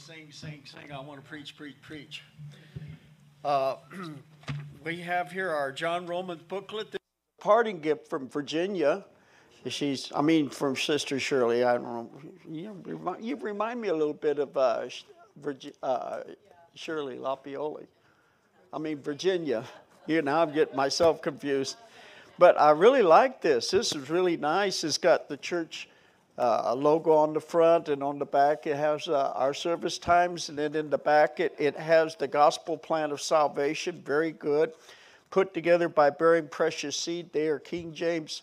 sing. I want to preach. We have here our John Romans booklet. This is a parting gift from Virginia. From Sister Shirley. I don't know. You remind me a little bit of Shirley Lapioli. Virginia. I'm getting myself confused. But I really like this. This is really nice. It's got the church logo on the front, and on the back it has our service times, and then in the back it has the gospel plan of salvation. Very good. Put together by Bearing Precious Seed. They are King James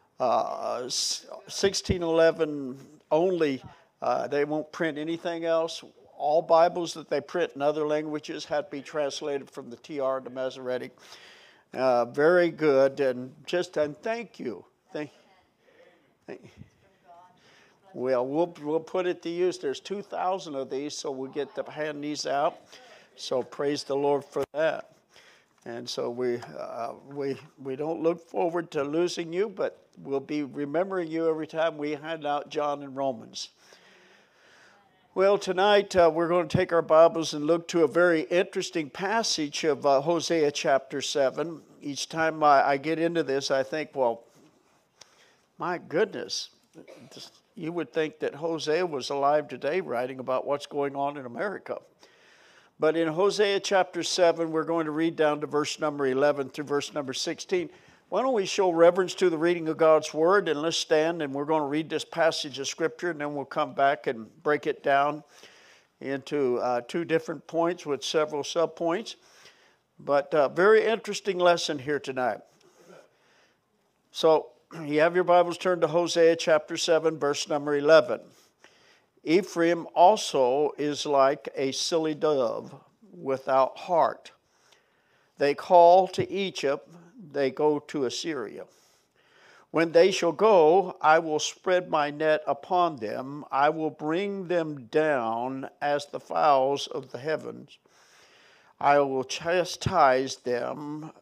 1611 only. They won't print anything else. All Bibles that they print in other languages had to be translated from the TR and the Masoretic. Very good, and thank you. Well, we'll put it to use. There's 2,000 of these, so we'll get to hand these out. So praise the Lord for that. And so we don't look forward to losing you, but we'll be remembering you every time we hand out John and Romans. Well, tonight we're going to take our Bibles and look to a very interesting passage of Hosea chapter 7. Each time I get into this, I think, well, my goodness, you would think that Hosea was alive today writing about what's going on in America. But in Hosea chapter 7, we're going to read down to verse number 11 through verse number 16. Why don't we show reverence to the reading of God's Word, and let's stand, and we're going to read this passage of Scripture, and then we'll come back and break it down into two different points with several subpoints. But very interesting lesson here tonight. So you have your Bibles turned to Hosea chapter 7, verse number 11. Ephraim also is like a silly dove without heart. They call to Egypt, they go to Assyria. When they shall go, I will spread my net upon them. I will bring them down as the fowls of the heavens. I will chastise them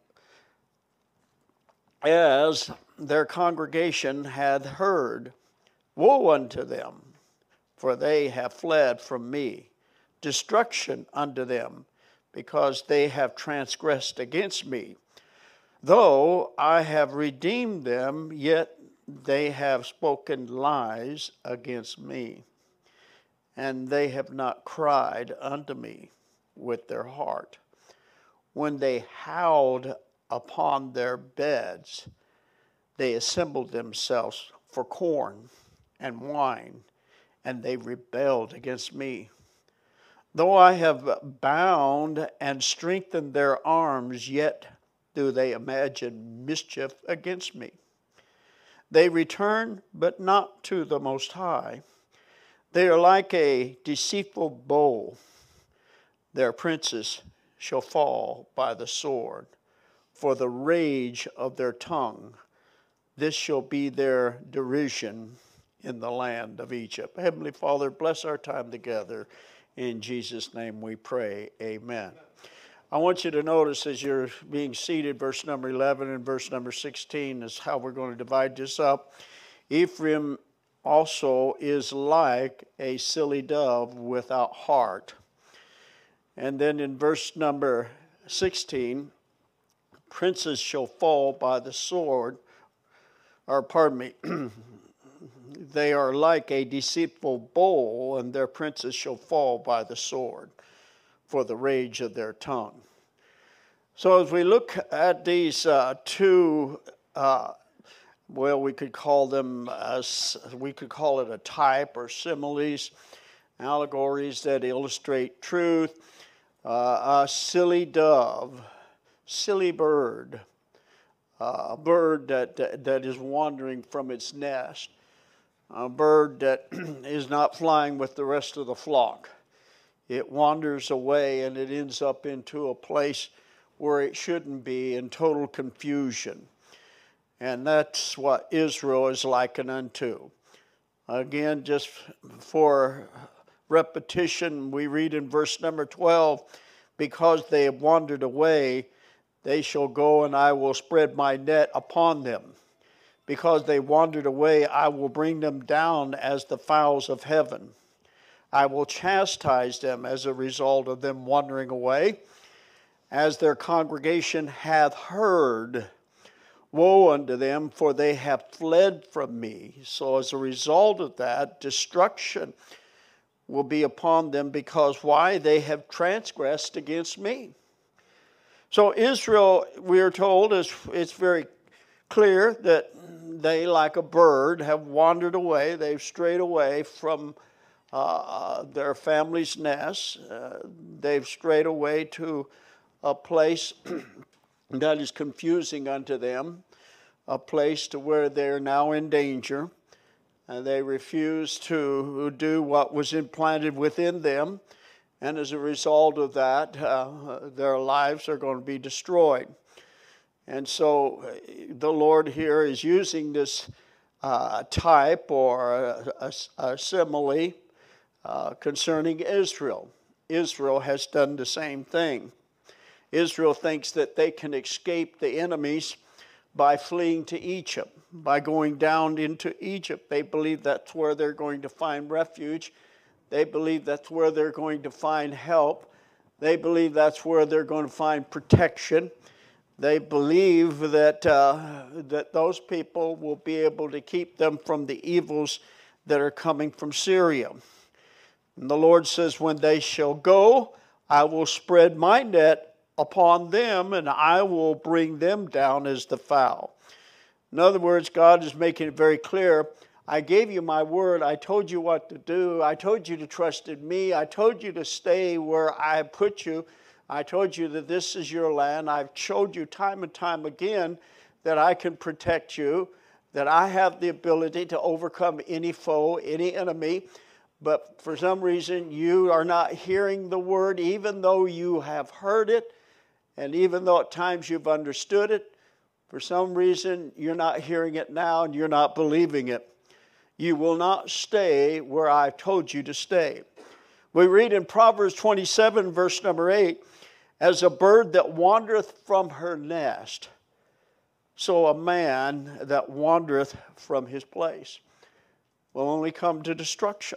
as their congregation hath heard. Woe unto them, for they have fled from me. Destruction unto them, because they have transgressed against me. Though I have redeemed them, yet they have spoken lies against me, and they have not cried unto me with their heart. When they howled upon their beds, they assembled themselves for corn and wine, and they rebelled against me. Though I have bound and strengthened their arms, yet do they imagine mischief against me. They return, but not to the Most High. They are like a deceitful bow. Their princes shall fall by the sword, for the rage of their tongue. This shall be their derision in the land of Egypt. Heavenly Father, bless our time together. In Jesus' name we pray. Amen. I want you to notice as you're being seated, verse number 11 and verse number 16 is how we're going to divide this up. Ephraim also is like a silly dove without heart. And then in verse number 16, princes shall fall by the sword, they are like a deceitful bow, and their princes shall fall by the sword, for the rage of their tongue. So as we look at these two, we could call it a type or similes, allegories that illustrate truth. A silly dove, silly bird, a bird that is wandering from its nest, a bird that is not flying with the rest of the flock. It wanders away and it ends up into a place where it shouldn't be, in total confusion. And that's what Israel is likened unto. Again, just for repetition, we read in verse number 12, because they have wandered away, they shall go and I will spread my net upon them. Because they wandered away, I will bring them down as the fowls of heaven. I will chastise them as a result of them wandering away, as their congregation hath heard. Woe unto them, for they have fled from me. So as a result of that, destruction will be upon them, because why? They have transgressed against me. So Israel, we are told, it's very clear that they, like a bird, have wandered away. They've strayed away from their family's nest. They've strayed away to a place that is confusing unto them, a place to where they're now in danger. And they refuse to do what was implanted within them. And as a result of that, their lives are going to be destroyed. And so the Lord here is using this type or a simile concerning Israel. Israel has done the same thing. Israel thinks that they can escape the enemies by fleeing to Egypt, by going down into Egypt. They believe that's where they're going to find refuge. They believe that's where they're going to find help. They believe that's where they're going to find protection. They believe that that those people will be able to keep them from the evils that are coming from Syria. And the Lord says, when they shall go, I will spread my net upon them, and I will bring them down as the fowl. In other words, God is making it very clear, I gave you my word. I told you what to do. I told you to trust in me. I told you to stay where I put you. I told you that this is your land. I've showed you time and time again that I can protect you, that I have the ability to overcome any foe, any enemy. But for some reason, you are not hearing the word, even though you have heard it, and even though at times you've understood it. For some reason, you're not hearing it now, and you're not believing it. You will not stay where I've told you to stay. We read in Proverbs 27, verse number 8, as a bird that wandereth from her nest, so a man that wandereth from his place will only come to destruction.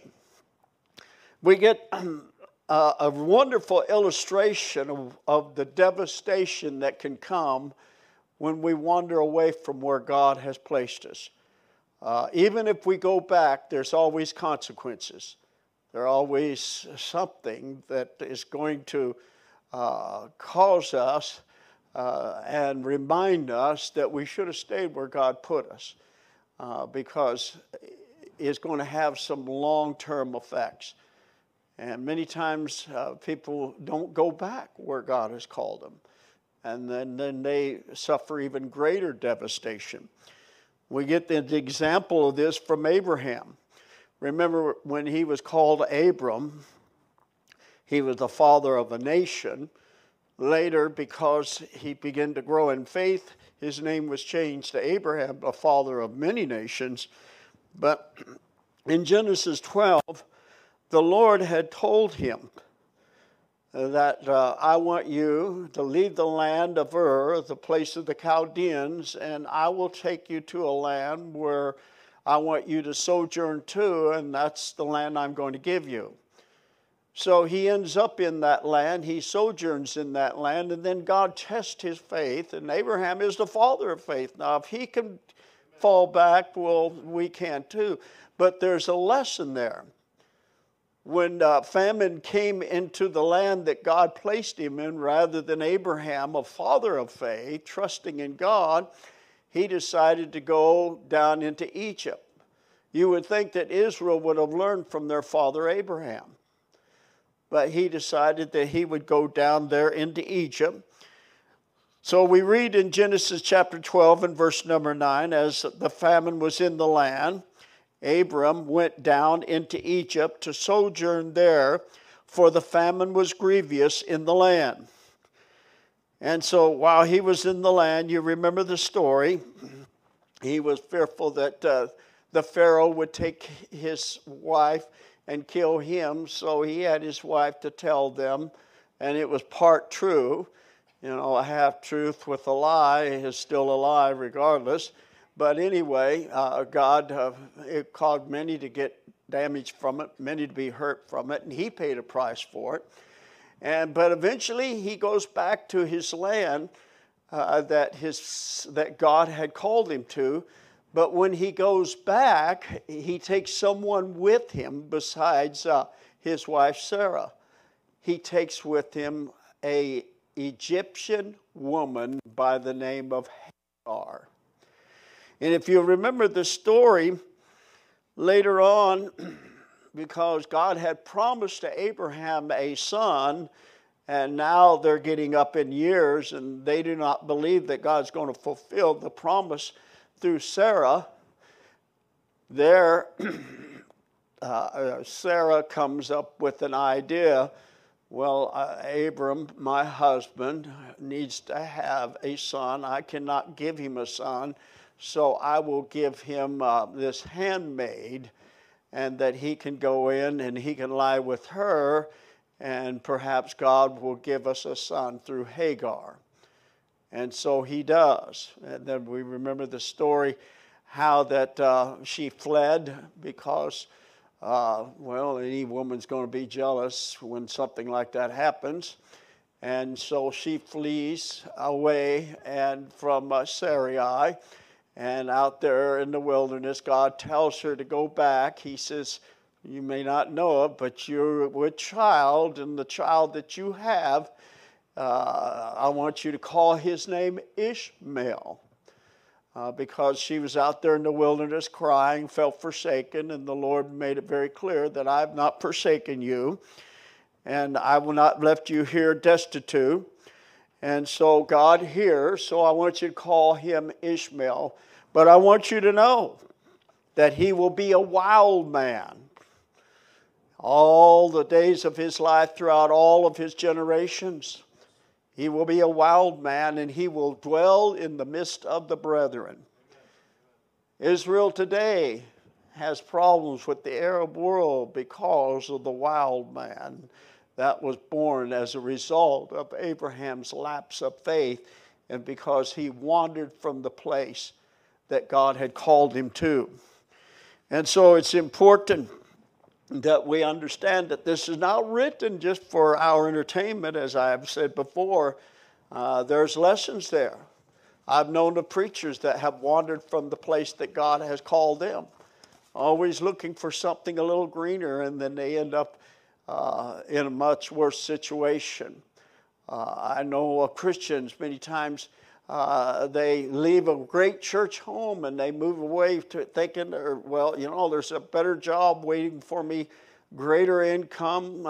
We get a wonderful illustration of the devastation that can come when we wander away from where God has placed us. Even if we go back, there's always consequences. There's always something that is going to cause us and remind us that we should have stayed where God put us, because it's going to have some long-term effects. And many times people don't go back where God has called them. And then they suffer even greater devastation. We get the example of this from Abraham. Remember when he was called Abram, he was the father of a nation. Later, because he began to grow in faith, his name was changed to Abraham, the father of many nations. But in Genesis 12, the Lord had told him that I want you to leave the land of Ur, the place of the Chaldeans, and I will take you to a land where I want you to sojourn to, and that's the land I'm going to give you. So he ends up in that land, he sojourns in that land, and then God tests his faith, and Abraham is the father of faith. Now, if he can fall back, well, we can too. But there's a lesson there. When famine came into the land that God placed him in, rather than Abraham, a father of faith, trusting in God, he decided to go down into Egypt. You would think that Israel would have learned from their father Abraham. But he decided that he would go down there into Egypt. So we read in Genesis chapter 12 and verse number 9, as the famine was in the land, Abram went down into Egypt to sojourn there, for the famine was grievous in the land. And so while he was in the land, you remember the story, he was fearful that the Pharaoh would take his wife and kill him, so he had his wife to tell them, and it was part true. You know, a half-truth with a lie is still a lie regardless. But anyway, God it caused many to get damaged from it, many to be hurt from it, and he paid a price for it. But eventually he goes back to his land that God had called him to. But when he goes back, he takes someone with him besides his wife Sarah. He takes with him an Egyptian woman by the name of Hagar. And if you remember the story, later on, because God had promised to Abraham a son, and now they're getting up in years, and they do not believe that God's going to fulfill the promise through Sarah. There, Sarah comes up with an idea. Well, Abram, my husband, needs to have a son. I cannot give him a son, so I will give him this handmaid, and that he can go in and he can lie with her, and perhaps God will give us a son through Hagar. And so he does. And then we remember the story how that she fled because, any woman's going to be jealous when something like that happens. And so she flees away and from Sarai. And out there in the wilderness, God tells her to go back. He says, you may not know it, but you're with child, and the child that you have, I want you to call his name Ishmael. Because she was out there in the wilderness crying, felt forsaken, and the Lord made it very clear that I have not forsaken you, and I will not left you here destitute. And so God hears, so I want you to call him Ishmael. But I want you to know that he will be a wild man all the days of his life, throughout all of his generations. He will be a wild man, and he will dwell in the midst of the brethren. Israel today has problems with the Arab world because of the wild man that was born as a result of Abraham's lapse of faith, and because he wandered from the place that God had called him to. And so it's important that we understand that this is not written just for our entertainment, as I have said before. There's lessons there. I've known of preachers that have wandered from the place that God has called them, always looking for something a little greener, and then they end up in a much worse situation. I know of Christians many times, they leave a great church home and they move away to thinking, there's a better job waiting for me, greater income.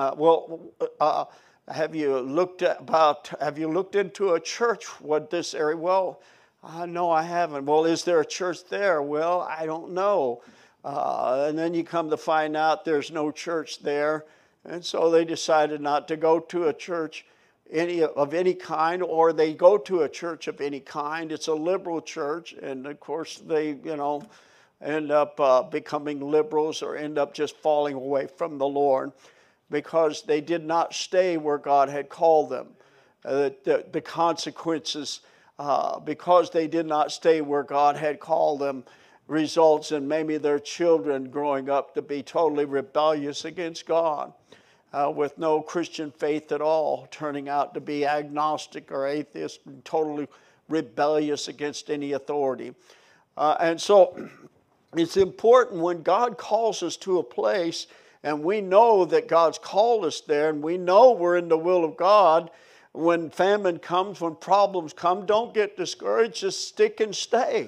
Have you looked into a church? What this area? Well, no, I haven't. Well, is there a church there? Well, I don't know. And then you come to find out there's no church there, and so they decided not to go to a church of any kind, or they go to a church of any kind. It's a liberal church, and of course they, end up becoming liberals, or end up just falling away from the Lord because they did not stay where God had called them. The consequences, because they did not stay where God had called them, results in maybe their children growing up to be totally rebellious against God. With no Christian faith at all, turning out to be agnostic or atheist, totally rebellious against any authority. And so it's important when God calls us to a place, and we know that God's called us there, and we know we're in the will of God. When famine comes, when problems come, don't get discouraged, just stick and stay.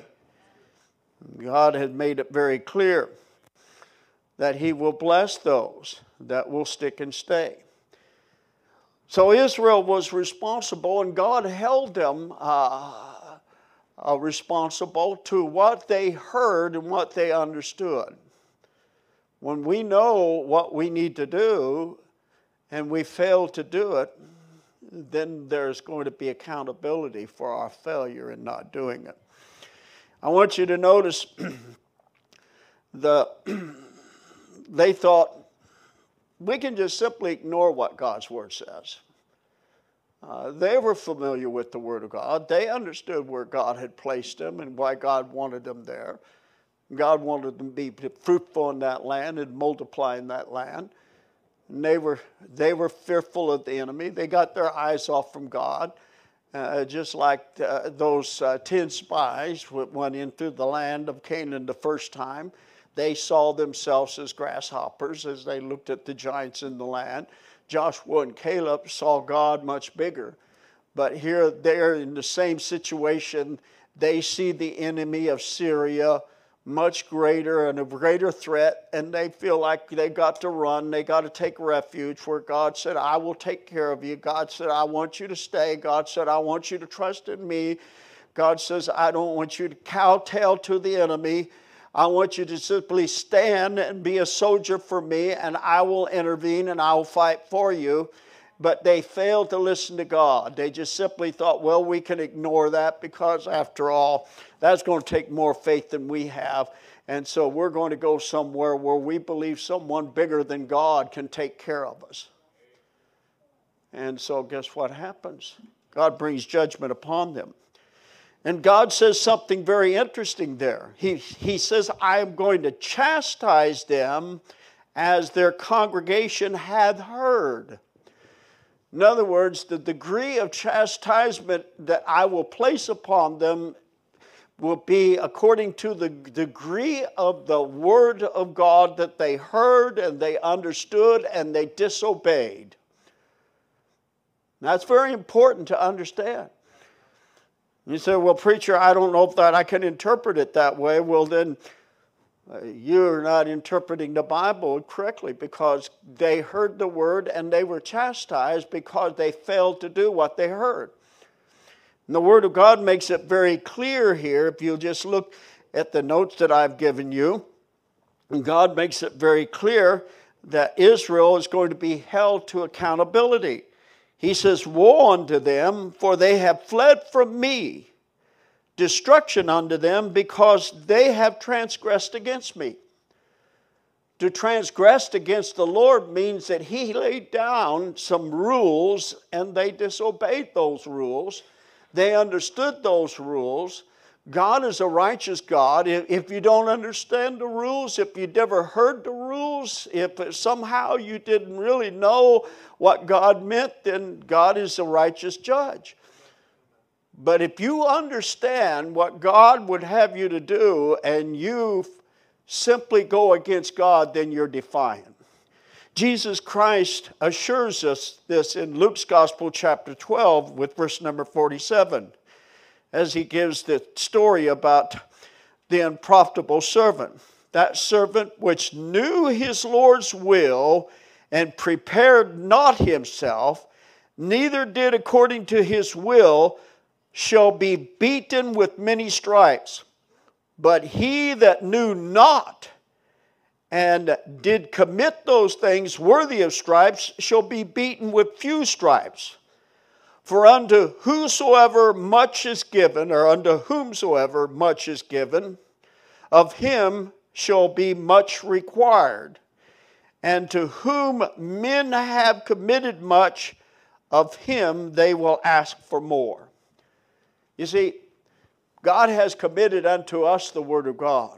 God has made it very clear that he will bless those that will stick and stay. So Israel was responsible, and God held them responsible to what they heard and what they understood. When we know what we need to do and we fail to do it, then there's going to be accountability for our failure in not doing it. I want you to notice they thought, we can just simply ignore what God's Word says. They were familiar with the Word of God. They understood where God had placed them and why God wanted them there. God wanted them to be fruitful in that land and multiply in that land. And they were fearful of the enemy. They got their eyes off from God. Just like those 10 spies went into the land of Canaan the first time. They saw themselves as grasshoppers as they looked at the giants in the land. Joshua and Caleb saw God much bigger. But here they're in the same situation. They see the enemy of Syria much greater and a greater threat, and they feel like they got to run, they got to take refuge, where God said, I will take care of you. God said, I want you to stay. God said, I want you to trust in me. God says, I don't want you to kowtow to the enemy. I want you to simply stand and be a soldier for me, and I will intervene and I will fight for you. But they failed to listen to God. They just simply thought, well, we can ignore that because after all, that's going to take more faith than we have. And so we're going to go somewhere where we believe someone bigger than God can take care of us. And so guess what happens? God brings judgment upon them. And God says something very interesting there. He says, I am going to chastise them as their congregation hath heard. In other words, the degree of chastisement that I will place upon them will be according to the degree of the word of God that they heard and they understood and they disobeyed. That's very important to understand. You say, well, preacher, I don't know if that I can interpret it that way. Well, then you're not interpreting the Bible correctly, because they heard the word and they were chastised because they failed to do what they heard. And the Word of God makes it very clear here. If you just look at the notes that I've given you, God makes it very clear that Israel is going to be held to accountability. He says, woe unto them, for they have fled from me. Destruction unto them, because they have transgressed against me. To transgress against the Lord means that He laid down some rules and they disobeyed those rules. They understood those rules. God is a righteous God. If you don't understand the rules, if you never heard the rules, if somehow you didn't really know what God meant, then God is a righteous judge. But if you understand what God would have you to do and you simply go against God, then you're defiant. Jesus Christ assures us this in Luke's Gospel chapter 12 with verse number 47, as He gives the story about the unprofitable servant. That servant which knew his Lord's will and prepared not himself, neither did according to his will, shall be beaten with many stripes. But he that knew not and did commit those things worthy of stripes shall be beaten with few stripes. For unto whosoever much is given, or unto whomsoever much is given, of him shall be much required. And to whom men have committed much, of him they will ask for more. You see, God has committed unto us the Word of God.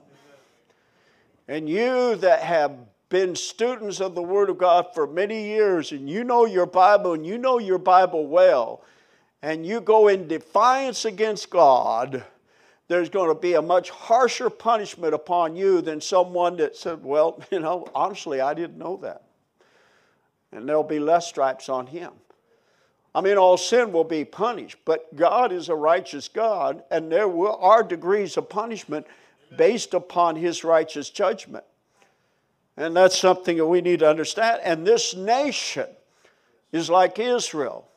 And you that have been students of the Word of God for many years, and you know your Bible, and you know your Bible well, and you go in defiance against God, there's going to be a much harsher punishment upon you than someone that said, well, honestly, I didn't know that. And there'll be less stripes on him. I mean, all sin will be punished, but God is a righteous God, and there are degrees of punishment based upon His righteous judgment. And that's something that we need to understand. And this nation is like Israel.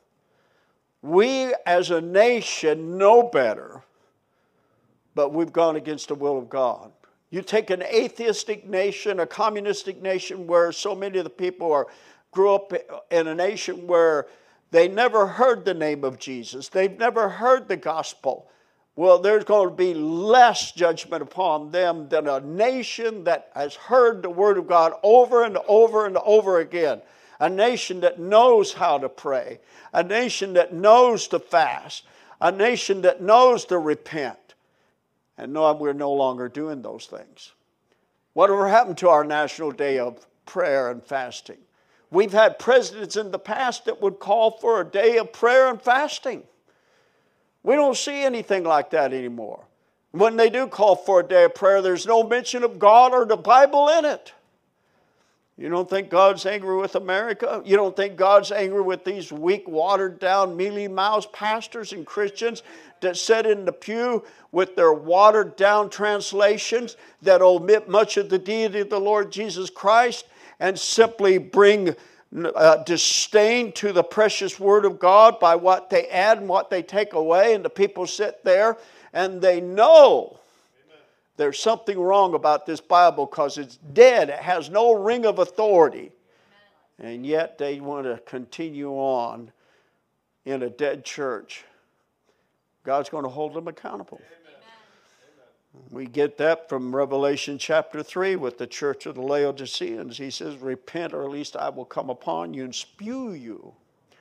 We as a nation know better, but we've gone against the will of God. You take an atheistic nation, a communistic nation where so many of the people grew up in a nation where they never heard the name of Jesus. They've never heard the gospel. Well, there's going to be less judgment upon them than a nation that has heard the Word of God over and over and over again. A nation that knows how to pray. A nation that knows to fast. A nation that knows to repent. And no, we're no longer doing those things. Whatever happened to our national day of prayer and fasting? We've had presidents in the past that would call for a day of prayer and fasting. We don't see anything like that anymore. When they do call for a day of prayer, there's no mention of God or the Bible in it. You don't think God's angry with America? You don't think God's angry with these weak, watered-down, mealy-mouthed pastors and Christians that sit in the pew with their watered-down translations that omit much of the deity of the Lord Jesus Christ and simply bring disdain to the precious Word of God by what they add and what they take away, and the people sit there and they know there's something wrong about this Bible because it's dead. It has no ring of authority. And yet they want to continue on in a dead church. God's going to hold them accountable. Amen. We get that from Revelation chapter 3 with the church of the Laodiceans. He says, repent, or at least I will come upon you and spew you.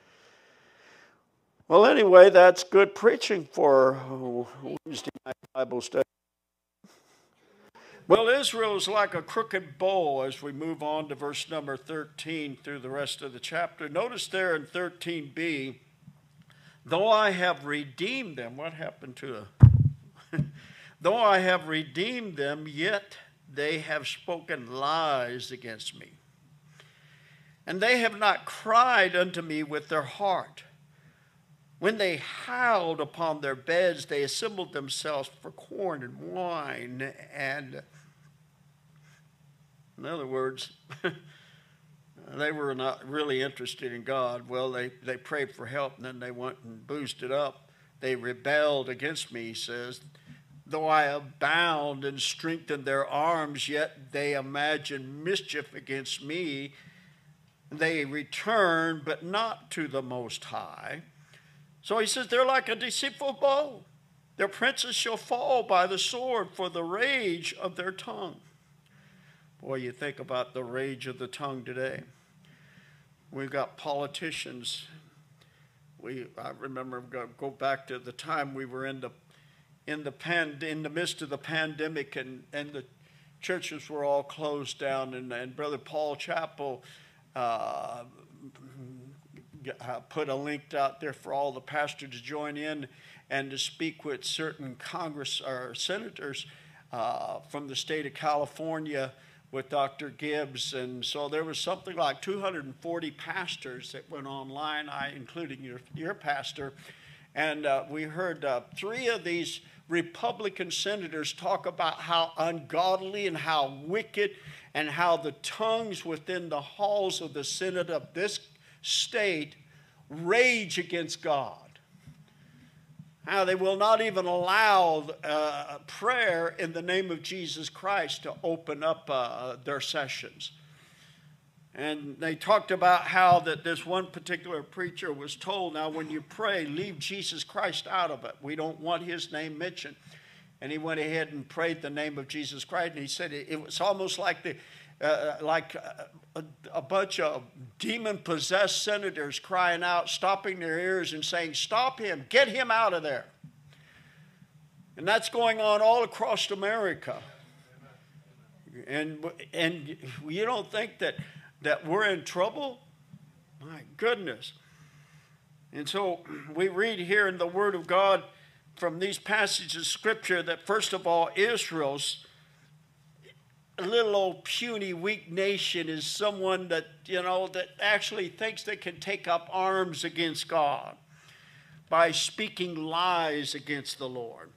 Well, anyway, that's good preaching for Wednesday night Bible study. Well, Israel is like a crooked bow as we move on to verse number 13 through the rest of the chapter. Notice there in 13b, though I have redeemed them, what happened to though I have redeemed them, yet they have spoken lies against me. And they have not cried unto me with their heart. When they howled upon their beds, they assembled themselves for corn and wine. And in other words, they were not really interested in God. Well, they prayed for help, and then they went and boosted up. They rebelled against me, he says. Though I have bound and strengthened their arms, yet they imagine mischief against me. They return, but not to the Most High. So he says, they're like a deceitful bow. Their princes shall fall by the sword for the rage of their tongue. Boy, you think about the rage of the tongue today. We've got politicians. I remember, go back to the time we were in the midst of the pandemic, and the churches were all closed down, and Brother Paul Chappell put a link out there for all the pastors to join in and to speak with certain Congress or senators from the state of California with Dr. Gibbs. And so there was something like 240 pastors that went online, including your pastor. And we heard 3 of these Republican senators talk about how ungodly and how wicked and how the tongues within the halls of the Senate of this state rage against God. How they will not even allow prayer in the name of Jesus Christ to open up their sessions. And they talked about how that this one particular preacher was told, now when you pray, leave Jesus Christ out of it. We don't want his name mentioned. And he went ahead and prayed the name of Jesus Christ. And he said it was almost like a bunch of demon-possessed senators crying out, stopping their ears and saying, stop him, get him out of there. And that's going on all across America. And you don't think that we're in trouble? My goodness. And so we read here in the Word of God from these passages of Scripture that first of all, Israel's little old puny weak nation is someone that that actually thinks they can take up arms against God by speaking lies against the Lord.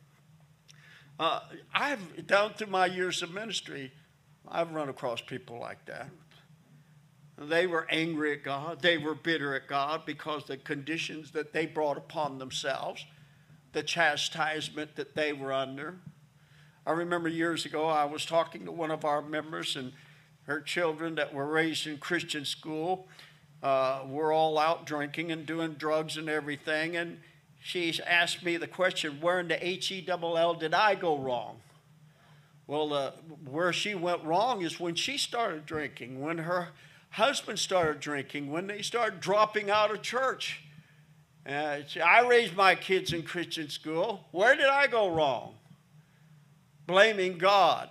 I've down through my years of ministry, I've run across people like that. They were angry at God. They were bitter at God because the conditions that they brought upon themselves, the chastisement that they were under. I remember years ago I was talking to one of our members, and her children that were raised in Christian school were all out drinking and doing drugs and everything. And she asked me the question, where in the H-E-double-L did I go wrong? Well, where she went wrong is when she started drinking, when her husband started drinking, when they started dropping out of church. I raised my kids in Christian school. Where did I go wrong? blaming God.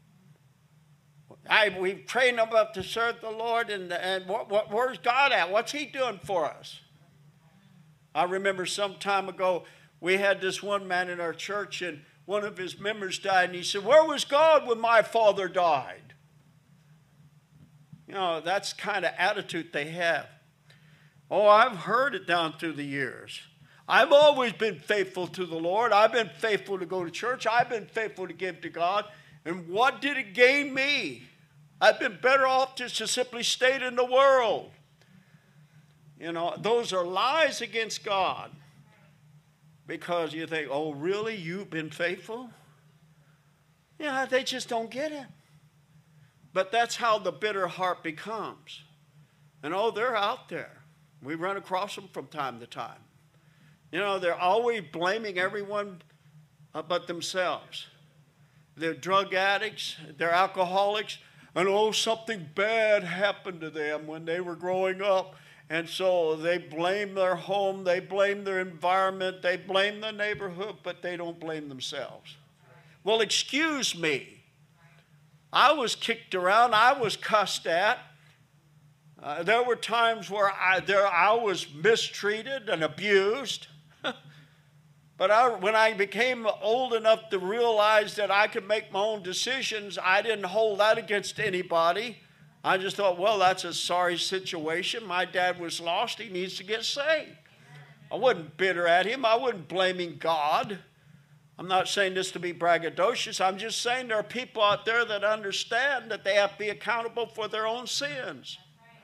We've trained them up to serve the Lord, and where's God at? What's He doing for us? I remember some time ago, we had this one man in our church, and one of his members died, and he said, "Where was God when my father died?" You know, that's the kind of attitude they have. Oh, I've heard it down through the years. I've always been faithful to the Lord. I've been faithful to go to church. I've been faithful to give to God. And what did it gain me? I've been better off just to simply stay in the world. You know, those are lies against God. Because you think, oh, really? You've been faithful? Yeah, they just don't get it. But that's how the bitter heart becomes. And oh, they're out there. We run across them from time to time. You know, they're always blaming everyone but themselves. They're drug addicts, they're alcoholics, and oh, something bad happened to them when they were growing up. And so they blame their home, they blame their environment, they blame the neighborhood, but they don't blame themselves. Well, excuse me. I was kicked around, I was cussed at. There were times where I was mistreated and abused. But when I became old enough to realize that I could make my own decisions, I didn't hold that against anybody. I just thought, well, that's a sorry situation. My dad was lost. He needs to get saved. I wasn't bitter at him. I wasn't blaming God. I'm not saying this to be braggadocious. I'm just saying there are people out there that understand that they have to be accountable for their own sins.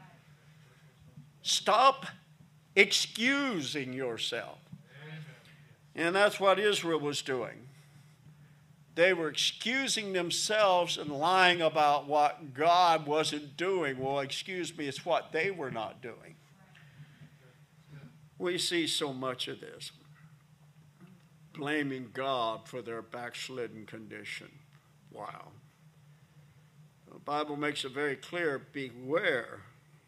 Stop excusing yourself. And that's what Israel was doing. They were excusing themselves and lying about what God wasn't doing. Well, excuse me, it's what they were not doing. We see so much of this. Blaming God for their backslidden condition. Wow. The Bible makes it very clear, beware.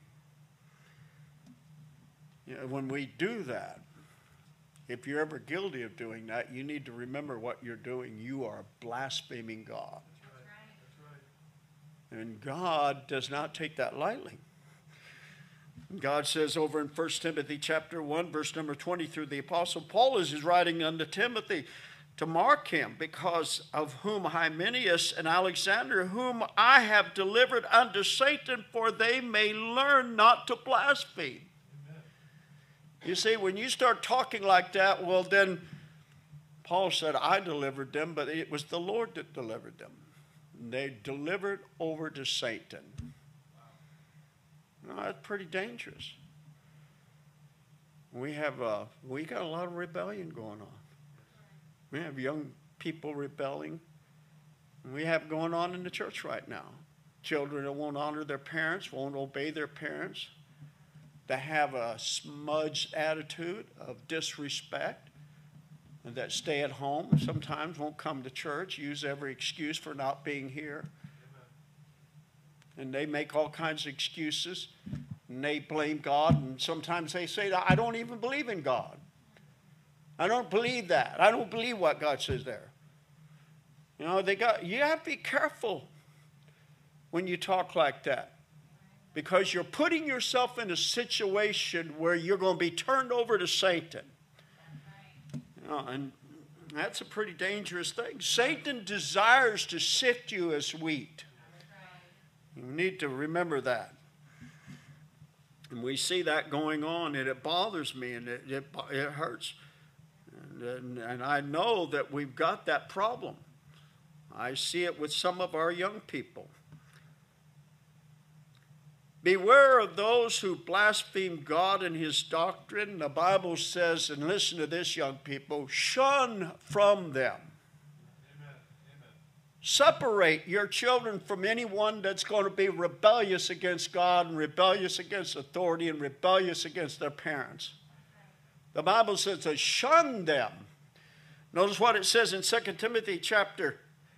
You know, when we do that, if you're ever guilty of doing that, you need to remember what you're doing. You are blaspheming God. That's right. And God does not take that lightly. God says over in 1 Timothy chapter 1, verse number 20, through the Apostle Paul is writing unto Timothy to mark him, because of whom Hymenaeus and Alexander, whom I have delivered unto Satan, for they may learn not to blaspheme. You see, when you start talking like that, well, then Paul said, I delivered them, but it was the Lord that delivered them. And they delivered over to Satan. Wow. Now, that's pretty dangerous. We got a lot of rebellion going on. We have young people rebelling. We have going on in the church right now. Children that won't honor their parents, won't obey their parents. They have a smudged attitude of disrespect, and that stay at home, sometimes won't come to church, use every excuse for not being here. And they make all kinds of excuses, and they blame God, and sometimes they say, I don't even believe in God. I don't believe that. I don't believe what God says there. You know, you have to be careful when you talk like that. Because you're putting yourself in a situation where you're going to be turned over to Satan. You know, and that's a pretty dangerous thing. Satan desires to sift you as wheat. You need to remember that. And we see that going on, and it bothers me, and it hurts. And I know that we've got that problem. I see it with some of our young people. Beware of those who blaspheme God and his doctrine. The Bible says, and listen to this, young people, shun from them. Amen. Separate your children from anyone that's going to be rebellious against God and rebellious against authority and rebellious against their parents. The Bible says to shun them. Notice what it says in 2 Timothy chapter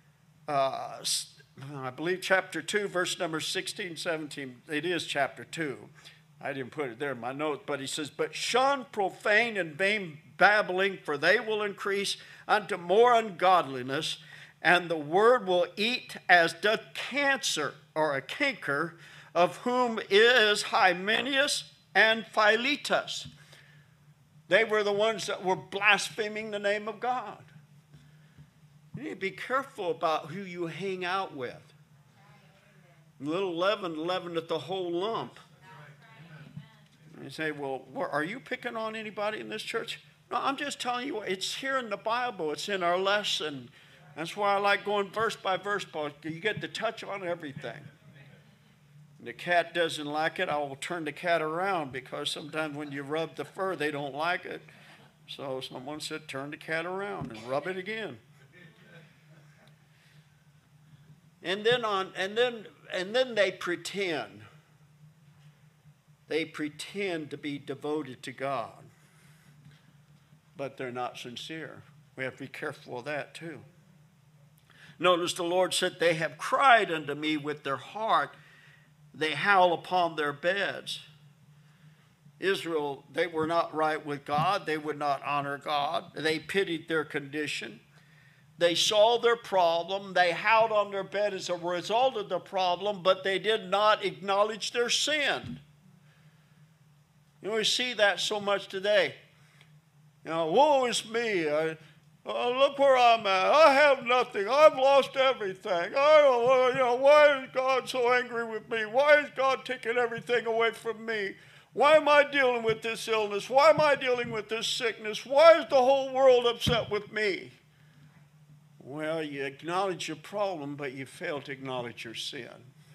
I believe chapter 2, verse number 16, 17. It is chapter 2. I didn't put it there in my notes, but he says, but shun profane and vain babbling, for they will increase unto more ungodliness, and the word will eat as doth cancer, or a canker, of whom is Hymenaeus and Philetus. They were the ones that were blaspheming the name of God. You need to be careful about who you hang out with. Little leaven leaveneth the whole lump. You say, well, are you picking on anybody in this church? No, I'm just telling you, it's here in the Bible. It's in our lesson. That's why I like going verse by verse, because you get to touch on everything. The cat doesn't like it, I will turn the cat around, because sometimes when you rub the fur, they don't like it. So someone said, turn the cat around and rub it again. And then they pretend. They pretend to be devoted to God, but they're not sincere. We have to be careful of that too. Notice the Lord said, they have cried unto me with their heart. They howl upon their beds. Israel, they were not right with God. They would not honor God. They pitied their condition. They saw their problem. They howled on their bed as a result of the problem, but they did not acknowledge their sin. You know, we see that so much today. You know, woe is me. Look where I'm at. I have nothing. I've lost everything. Why is God so angry with me? Why is God taking everything away from me? Why am I dealing with this illness? Why am I dealing with this sickness? Why is the whole world upset with me? Well, you acknowledge your problem, but you fail to acknowledge your sin.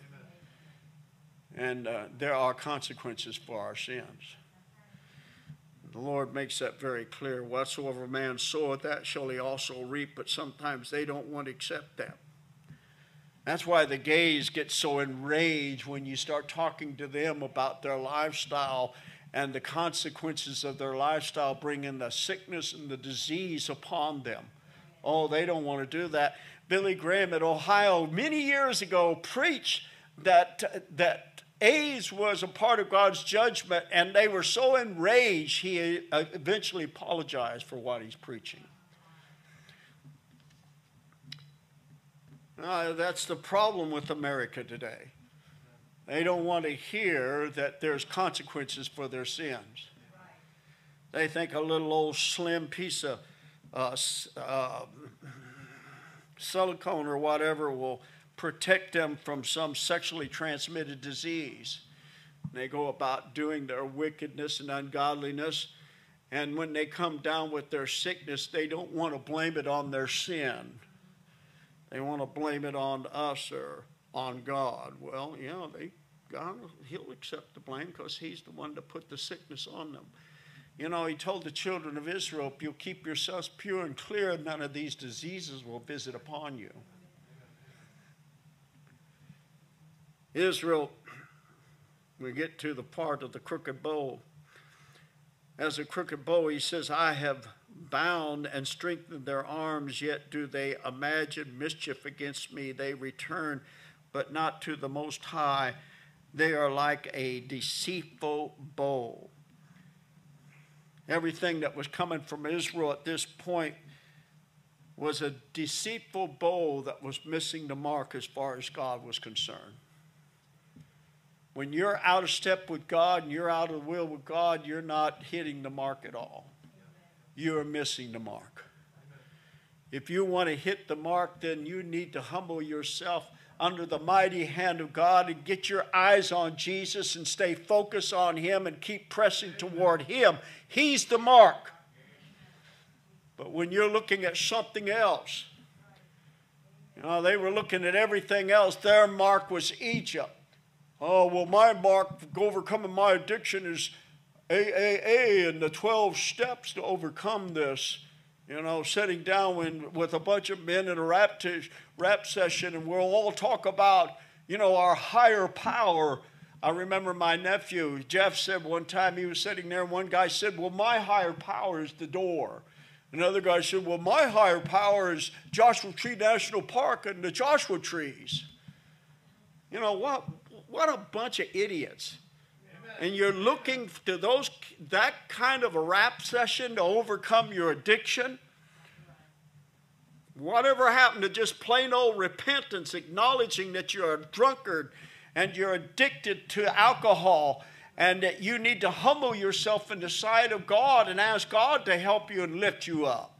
And there are consequences for our sins. The Lord makes that very clear. Whatsoever man soweth, that shall he also reap. But sometimes they don't want to accept that. That's why the gays get so enraged when you start talking to them about their lifestyle and the consequences of their lifestyle bringing the sickness and the disease upon them. Oh, they don't want to do that. Billy Graham at Ohio many years ago preached that AIDS was a part of God's judgment, and they were so enraged, he eventually apologized for what he's preaching. That's the problem with America today. They don't want to hear that there's consequences for their sins. They think a little old slim piece of silicone or whatever will protect them from some sexually transmitted disease. They go about doing their wickedness and ungodliness, and when they come down with their sickness, they don't want to blame it on their sin. They want to blame it on us or on God. Well, God, he'll accept the blame because he's the one that put the sickness on them. You know, he told the children of Israel, if you'll keep yourselves pure and clear, none of these diseases will visit upon you. Israel, we get to the part of the crooked bow. As a crooked bow, he says, I have bound and strengthened their arms, yet do they imagine mischief against me. They return, but not to the Most High. They are like a deceitful bow. Everything that was coming from Israel at this point was a deceitful bow that was missing the mark as far as God was concerned. When you're out of step with God and you're out of the will with God, you're not hitting the mark at all. You're missing the mark. If you want to hit the mark, then you need to humble yourself under the mighty hand of God and get your eyes on Jesus and stay focused on him and keep pressing toward him. He's the mark. But when you're looking at something else, they were looking at everything else. Their mark was Egypt. Oh, well, my mark for overcoming my addiction is AAA and the 12 steps to overcome this. Sitting down with a bunch of men in a rap session, and we'll all talk about, our higher power. I remember my nephew, Jeff, said one time he was sitting there, and one guy said, well, my higher power is the door. Another guy said, well, my higher power is Joshua Tree National Park and the Joshua trees. What a bunch of idiots. And you're looking to that kind of a rap session to overcome your addiction. Whatever happened to just plain old repentance, acknowledging that you're a drunkard and you're addicted to alcohol and that you need to humble yourself in the sight of God and ask God to help you and lift you up.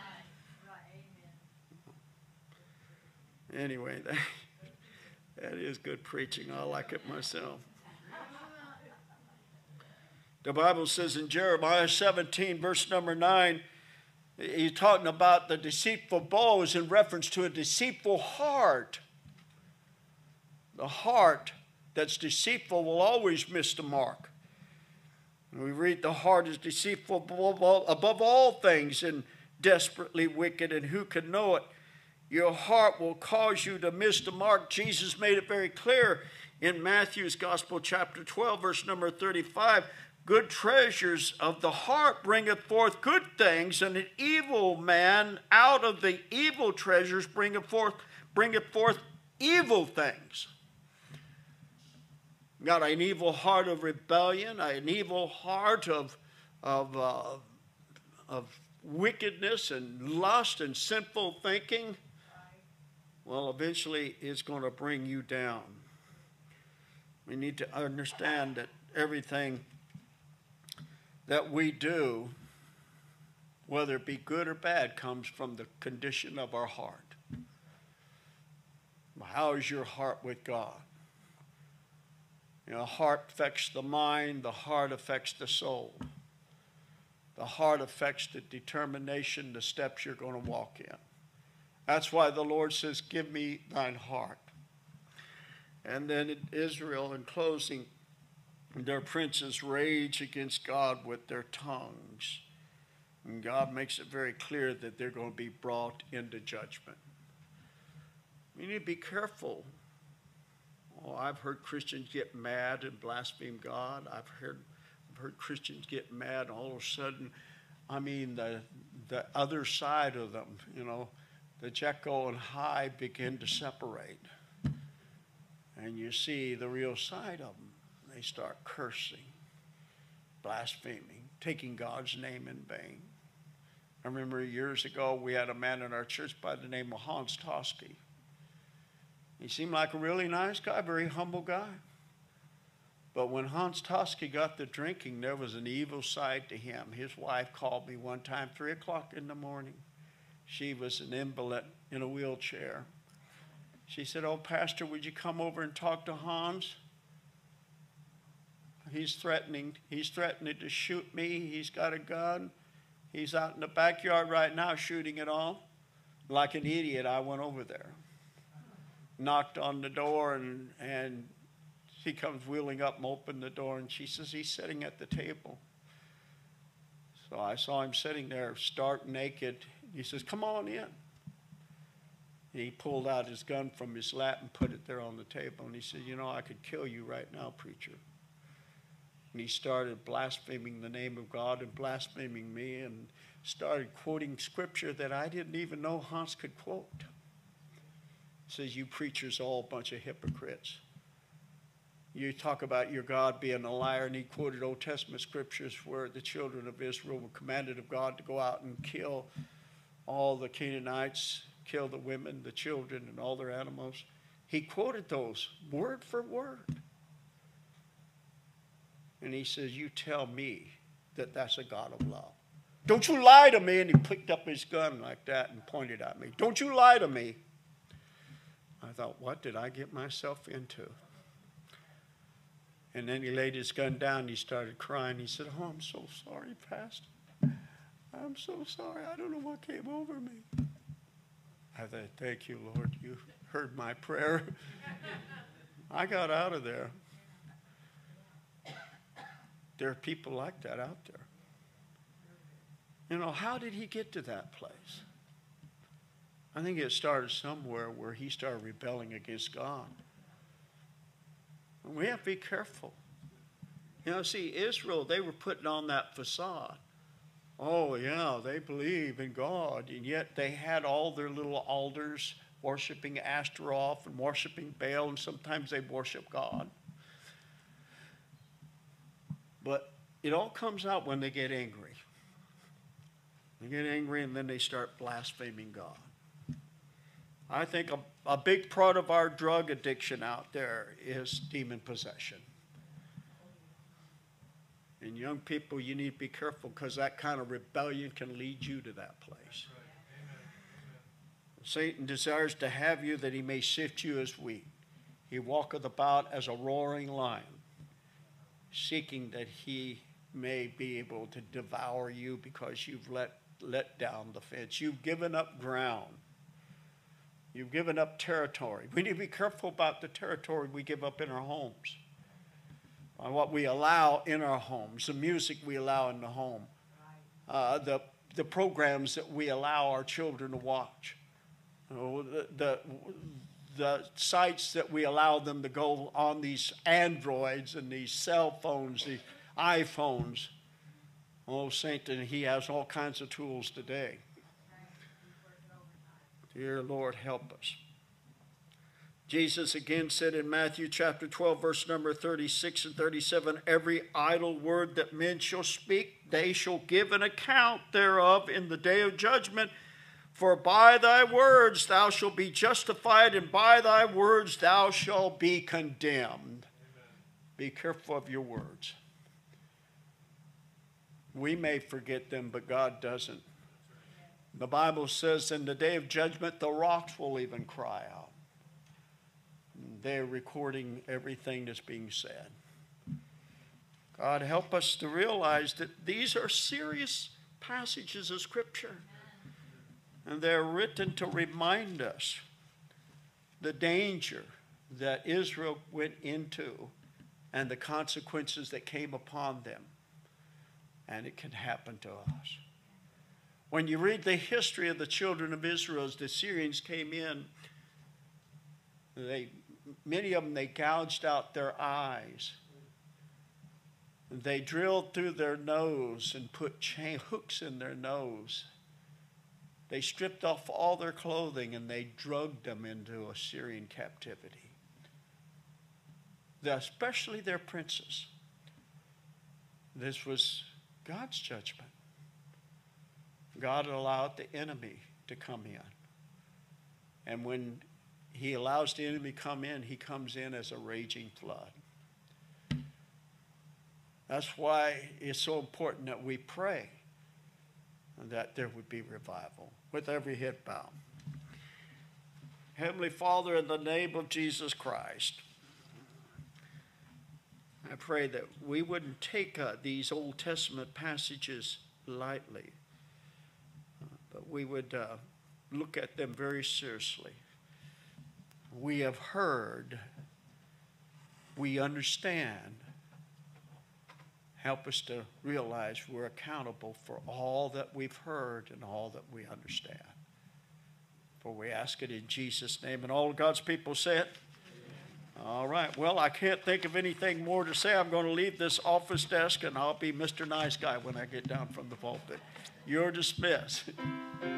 Anyway, that is good preaching. I like it myself. The Bible says in Jeremiah 17, verse number 9, he's talking about the deceitful bows in reference to a deceitful heart. The heart that's deceitful will always miss the mark. We read the heart is deceitful above all things and desperately wicked, and who can know it? Your heart will cause you to miss the mark. Jesus made it very clear in Matthew's Gospel, chapter 12, verse number 35. Good treasures of the heart bringeth forth good things, and an evil man out of the evil treasures bringeth forth evil things. Got an evil heart of rebellion, an evil heart of wickedness and lust and sinful thinking. Well, eventually it's going to bring you down. We need to understand that everything that we do, whether it be good or bad, comes from the condition of our heart. How is your heart with God? You know, heart affects the mind, the heart affects the soul. The heart affects the determination, the steps you're going to walk in. That's why the Lord says, give me thine heart. And then in Israel, in closing, their princes rage against God with their tongues. And God makes it very clear that they're going to be brought into judgment. We need to be careful. Oh, I've heard Christians get mad and blaspheme God. I've heard Christians get mad, and all of a sudden, I mean, the other side of them, you know, the Jekyll and Hyde begin to separate. And you see the real side of them. They start cursing, blaspheming, taking God's name in vain. I remember years ago we had a man in our church by the name of Hans Toski. He seemed like a really nice guy, very humble guy. But when Hans Toski got the drinking, there was an evil side to him. His wife called me one time, 3 o'clock in the morning. She was an invalid in a wheelchair. She said, "Oh, Pastor, would you come over and talk to Hans? He's threatening to shoot me. He's got a gun. He's out in the backyard right now shooting it off." Like an idiot, I went over there. Knocked on the door, and he comes wheeling up and opened the door, and she says, "He's sitting at the table." So I saw him sitting there stark naked. He says, "Come on in." And he pulled out his gun from his lap and put it there on the table. And he said, "You know, I could kill you right now, preacher." And he started blaspheming the name of God and blaspheming me and started quoting scripture that I didn't even know Hans could quote. He says, "You preachers are all a bunch of hypocrites. You talk about your God being a liar," and he quoted Old Testament scriptures where the children of Israel were commanded of God to go out and kill all the Canaanites, kill the women, the children, and all their animals. He quoted those word for word. And he says, "You tell me that that's a God of love. Don't you lie to me." And he picked up his gun like that and pointed at me. "Don't you lie to me." I thought, what did I get myself into? And then he laid his gun down and he started crying. He said, "Oh, I'm so sorry, Pastor. I'm so sorry. I don't know what came over me." I thought, thank you, Lord. You heard my prayer. I got out of there. There are people like that out there. You know, how did he get to that place? I think it started somewhere where he started rebelling against God. And we have to be careful. You know, see, Israel, they were putting on that facade. Oh, yeah, they believe in God, and yet they had all their little altars worshiping Ashtaroth and worshiping Baal, and sometimes they worship God. But it all comes out when they get angry. They get angry, and then they start blaspheming God. I think a big part of our drug addiction out there is demon possession. And young people, you need to be careful because that kind of rebellion can lead you to that place. Satan desires to have you that he may sift you as wheat. He walketh about as a roaring lion, seeking that he may be able to devour you because you've let down the fence. You've given up ground. You've given up territory. We need to be careful about the territory we give up in our homes. What we allow in our homes, the music we allow in the home, the programs that we allow our children to watch, the sites that we allow them to go on, these Androids and these cell phones, the iPhones. Oh, Satan, he has all kinds of tools today. Dear Lord, help us. Jesus again said in Matthew chapter 12, verse number 36 and 37, every idle word that men shall speak, they shall give an account thereof in the day of judgment. For by thy words thou shalt be justified, and by thy words thou shalt be condemned. Amen. Be careful of your words. We may forget them, but God doesn't. The Bible says in the day of judgment, the rocks will even cry out. They're recording everything that's being said. God, help us to realize that these are serious passages of Scripture. And they're written to remind us the danger that Israel went into and the consequences that came upon them. And it can happen to us. When you read the history of the children of Israel, as the Syrians came in, many of them, they gouged out their eyes. They drilled through their nose and put hooks in their nose. They stripped off all their clothing and they drugged them into Assyrian captivity. Especially their princes. This was God's judgment. God allowed the enemy to come in. And when he allows the enemy to come in, he comes in as a raging flood. That's why it's so important that we pray that there would be revival, with every head bowed. Heavenly Father, in the name of Jesus Christ, I pray that we wouldn't take these Old Testament passages lightly, but we would look at them very seriously. We have heard, we understand. Help us to realize we're accountable for all that we've heard and all that we understand. For we ask it in Jesus' name. And all God's people say it? Amen. All right. Well, I can't think of anything more to say. I'm going to leave this office desk and I'll be Mr. Nice Guy when I get down from the pulpit. You're dismissed.